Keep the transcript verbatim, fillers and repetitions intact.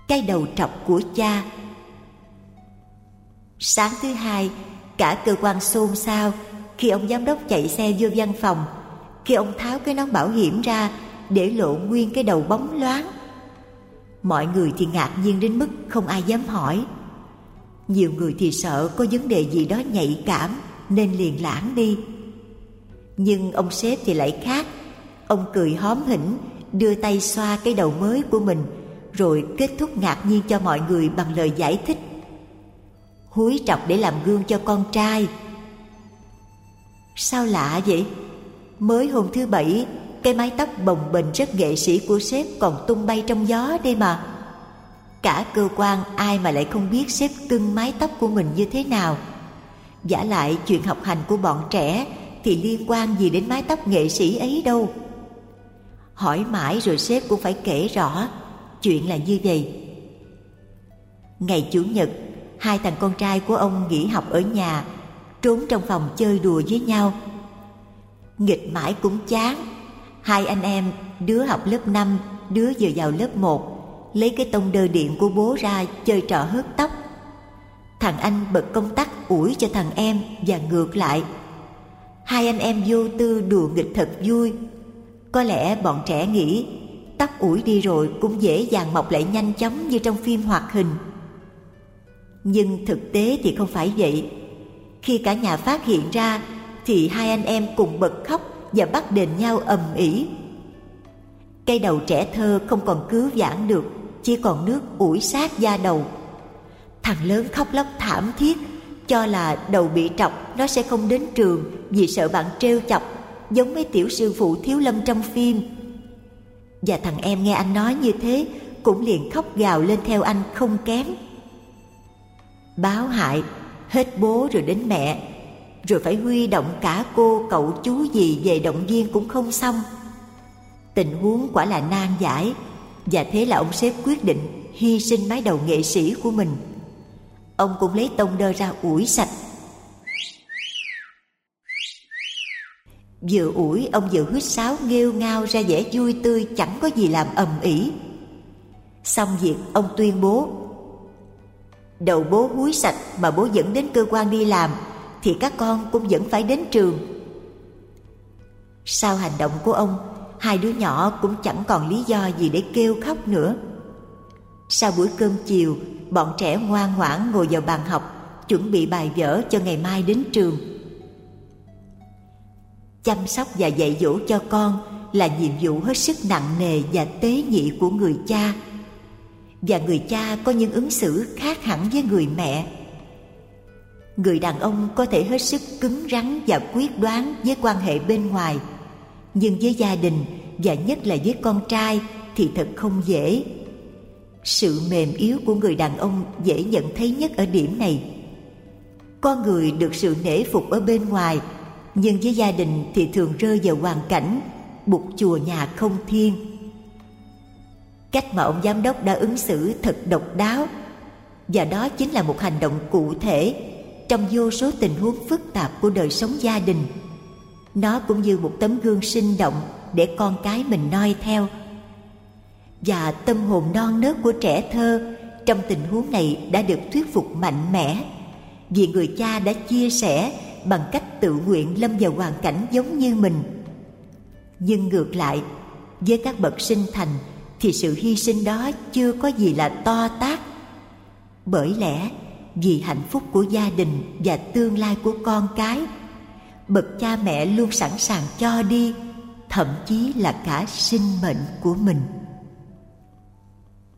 cái đầu trọc của cha. Sáng thứ hai, cả cơ quan xôn xao khi ông giám đốc chạy xe vô văn phòng, khi ông tháo cái nón bảo hiểm ra để lộ nguyên cái đầu bóng loáng. Mọi người thì ngạc nhiên đến mức không ai dám hỏi. Nhiều người thì sợ có vấn đề gì đó nhạy cảm nên liền lãng đi. Nhưng ông sếp thì lại khác. Ông cười hóm hỉnh, đưa tay xoa cái đầu mới của mình, rồi kết thúc ngạc nhiên cho mọi người bằng lời giải thích: húi trọc để làm gương cho con trai. Sao lạ vậy? Mới hôm thứ bảy, cái mái tóc bồng bềnh rất nghệ sĩ của sếp còn tung bay trong gió đây mà. Cả cơ quan ai mà lại không biết sếp cưng mái tóc của mình như thế nào. Vả lại chuyện học hành của bọn trẻ thì liên quan gì đến mái tóc nghệ sĩ ấy đâu. Hỏi mãi rồi sếp cũng phải kể rõ. Chuyện là như vậy. Ngày Chủ nhật, hai thằng con trai của ông nghỉ học ở nhà, trốn trong phòng chơi đùa với nhau. Nghịch mãi cũng chán. Hai anh em, đứa học lớp năm, đứa vừa vào lớp một, lấy cái tông đơ điện của bố ra chơi trò hớt tóc. Thằng anh bật công tắc ủi cho thằng em và ngược lại. Hai anh em vô tư đùa nghịch thật vui. Có lẽ bọn trẻ nghĩ tóc ủi đi rồi cũng dễ dàng mọc lại nhanh chóng như trong phim hoạt hình. Nhưng thực tế thì không phải vậy. Khi cả nhà phát hiện ra thì hai anh em cùng bật khóc và bắt đền nhau ầm ĩ. Cây đầu trẻ thơ không còn cứu vãn được, chỉ còn nước ủi sát da đầu. Thằng lớn khóc lóc thảm thiết, cho là đầu bị trọc nó sẽ không đến trường vì sợ bạn trêu chọc, giống mấy tiểu sư phụ Thiếu Lâm trong phim. Và thằng em nghe anh nói như thế cũng liền khóc gào lên theo anh không kém. Báo hại, hết bố rồi đến mẹ, rồi phải huy động cả cô cậu chú gì về động viên cũng không xong. Tình huống quả là nan giải. Và thế là ông sếp quyết định hy sinh mái đầu nghệ sĩ của mình. Ông cũng lấy tông đơ ra ủi sạch. Vừa ủi ông vừa huýt sáo nghêu ngao ra vẻ vui tươi, chẳng có gì làm ầm ĩ. Xong việc ông tuyên bố: đầu bố húi sạch mà bố dẫn đến cơ quan đi làm thì các con cũng vẫn phải đến trường. Sau hành động của ông, hai đứa nhỏ cũng chẳng còn lý do gì để kêu khóc nữa. Sau bữa cơm chiều, bọn trẻ ngoan ngoãn ngồi vào bàn học, chuẩn bị bài vở cho ngày mai đến trường. Chăm sóc và dạy dỗ cho con là nhiệm vụ hết sức nặng nề và tế nhị của người cha. Và người cha có những ứng xử khác hẳn với người mẹ. Người đàn ông có thể hết sức cứng rắn và quyết đoán với quan hệ bên ngoài, nhưng với gia đình và nhất là với con trai thì thật không dễ. Sự mềm yếu của người đàn ông dễ nhận thấy nhất ở điểm này. Con người được sự nể phục ở bên ngoài, nhưng với gia đình thì thường rơi vào hoàn cảnh bụt chùa nhà không thiên. Cách mà ông giám đốc đã ứng xử thật độc đáo, và đó chính là một hành động cụ thể trong vô số tình huống phức tạp của đời sống gia đình. Nó cũng như một tấm gương sinh động để con cái mình noi theo. Và tâm hồn non nớt của trẻ thơ trong tình huống này đã được thuyết phục mạnh mẽ, vì người cha đã chia sẻ bằng cách tự nguyện lâm vào hoàn cảnh giống như mình. Nhưng ngược lại, với các bậc sinh thành thì sự hy sinh đó chưa có gì là to tát. Bởi lẽ vì hạnh phúc của gia đình và tương lai của con cái, bậc cha mẹ luôn sẵn sàng cho đi, thậm chí là cả sinh mệnh của mình.